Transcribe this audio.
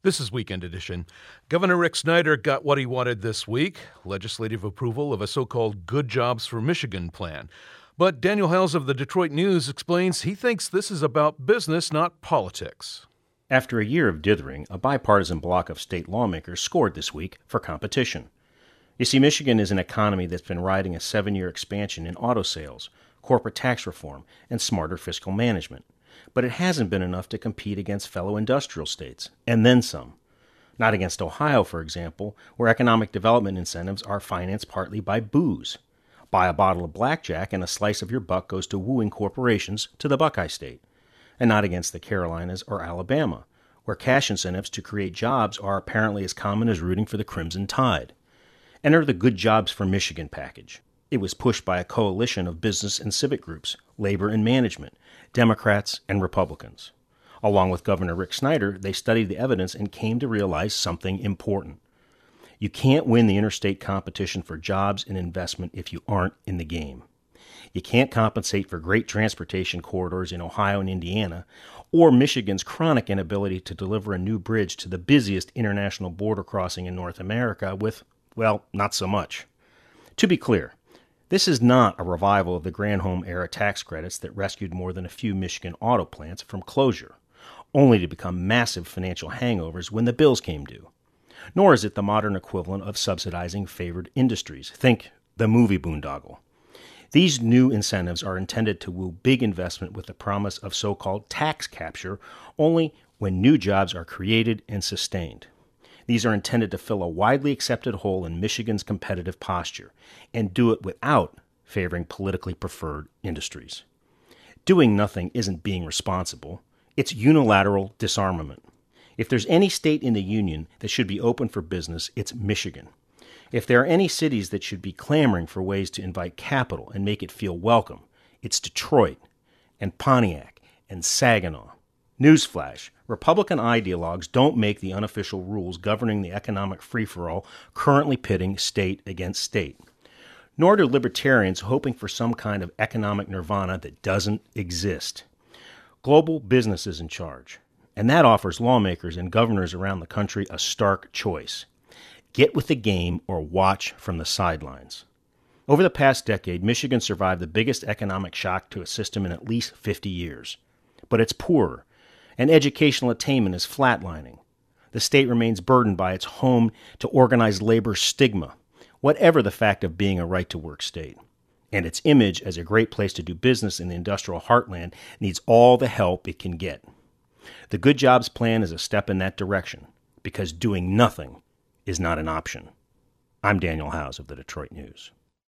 This is Weekend Edition. Governor Rick Snyder got what he wanted this week, legislative approval of a so-called Good Jobs for Michigan plan. But Daniel Howes of the Detroit News explains he thinks this is about business, not politics. After a year of dithering, a bipartisan bloc of state lawmakers scored this week for competition. You see, Michigan is an economy that's been riding a 7-year expansion in auto sales, corporate tax reform, and smarter fiscal management. But it hasn't been enough to compete against fellow industrial states, and then some. Not against Ohio, for example, where economic development incentives are financed partly by booze. Buy a bottle of blackjack and a slice of your buck goes to wooing corporations to the Buckeye State. And not against the Carolinas or Alabama, where cash incentives to create jobs are apparently as common as rooting for the Crimson Tide. Enter the Good Jobs for Michigan package. It was pushed by a coalition of business and civic groups, labor and management, Democrats and Republicans. Along with Governor Rick Snyder, they studied the evidence and came to realize something important. You can't win the interstate competition for jobs and investment if you aren't in the game. You can't compensate for great transportation corridors in Ohio and Indiana, or Michigan's chronic inability to deliver a new bridge to the busiest international border crossing in North America with, well, not so much. To be clear, this is not a revival of the Granholm-era tax credits that rescued more than a few Michigan auto plants from closure, only to become massive financial hangovers when the bills came due. Nor is it the modern equivalent of subsidizing favored industries. Think the movie boondoggle. These new incentives are intended to woo big investment with the promise of so-called tax capture only when new jobs are created and sustained. These are intended to fill a widely accepted hole in Michigan's competitive posture and do it without favoring politically preferred industries. Doing nothing isn't being responsible. It's unilateral disarmament. If there's any state in the union that should be open for business, it's Michigan. If there are any cities that should be clamoring for ways to invite capital and make it feel welcome, it's Detroit and Pontiac and Saginaw. Newsflash, Republican ideologues don't make the unofficial rules governing the economic free-for-all currently pitting state against state. Nor do libertarians hoping for some kind of economic nirvana that doesn't exist. Global business is in charge, and that offers lawmakers and governors around the country a stark choice. Get with the game or watch from the sidelines. Over the past decade, Michigan survived the biggest economic shock to a system in at least 50 years. But it's poorer, and educational attainment is flatlining. The state remains burdened by its home to organized labor stigma, whatever the fact of being a right-to-work state. And its image as a great place to do business in the industrial heartland needs all the help it can get. The Good Jobs plan is a step in that direction, because doing nothing is not an option. I'm Daniel Howes of the Detroit News.